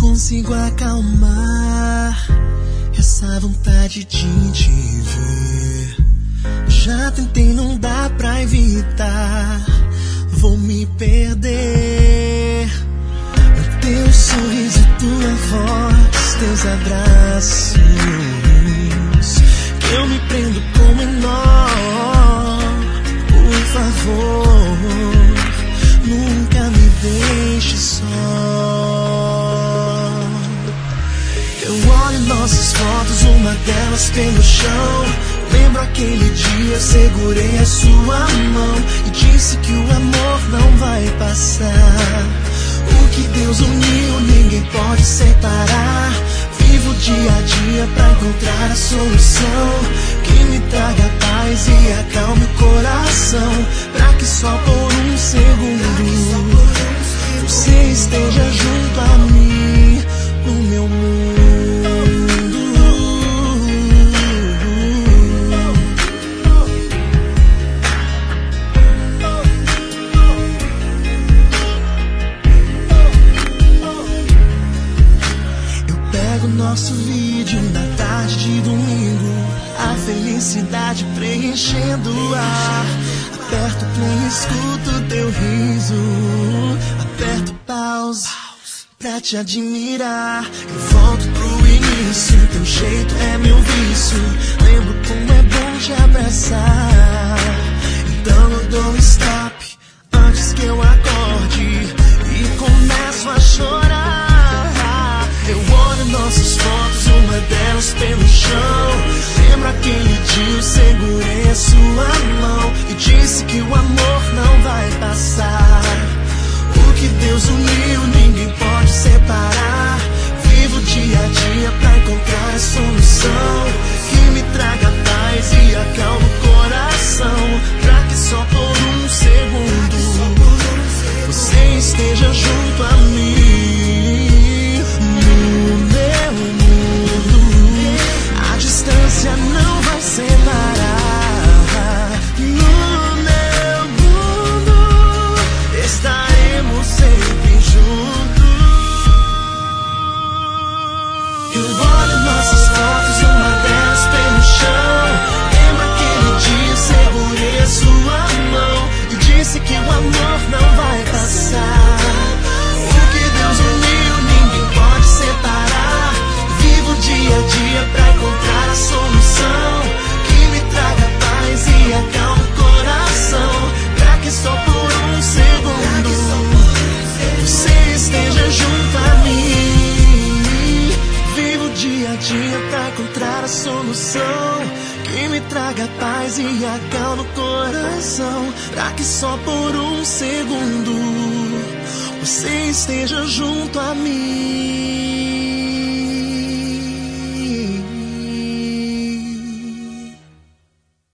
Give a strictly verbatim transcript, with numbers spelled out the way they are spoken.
consigo acalmar essa vontade de te ver. Já tentei, não dá pra evitar. Vou me perder no teu sorriso e tua voz, teus abraços, que eu me prendo como em nó. Por favor, nunca me deixe só. Eu olho nossas fotos, uma delas pelo chão. Lembro aquele dia, eu segurei a sua mão e disse que o amor não vai passar. O que Deus uniu, ninguém pode separar. Vivo dia a dia pra encontrar a solução que me traga paz e acalme o coração, pra que só por um segundo você esteja junto a mim no meu mundo. Nosso vídeo na tarde de domingo, a felicidade preenchendo o ar. Aperto play, escuto teu riso, aperto pause pra te admirar. Eu volto pro início, teu jeito é meu vício. Lembro como é bom te abraçar. Então eu dou um stop antes que eu acorde e começo a chorar. Eu olho nossas fotos, uma delas pelo chão. Lembro aquele dia, eu segurei a sua mão e disse que o amor não vai passar. O que Deus uniu, ninguém pode separar. Vivo dia a dia pra encontrar a solução que me traga paz e acalma o coração, pra que só por um segundo você esteja junto a mim. Não vai separar. No meu mundo estaremos sempre juntos. Eu olho nossas fotos, uma delas pelo chão. Lembro aquele dia, segurei a sua mão e disse que o amor não vai passar. O que Deus uniu, ninguém pode separar. Vivo dia a dia pra encontrar a solução que me traga paz e acalma o coração, pra que só por um segundo você esteja junto a mim. Vivo dia a dia pra encontrar a solução que me traga paz e acalma o coração, pra que só por um segundo você esteja junto a mim.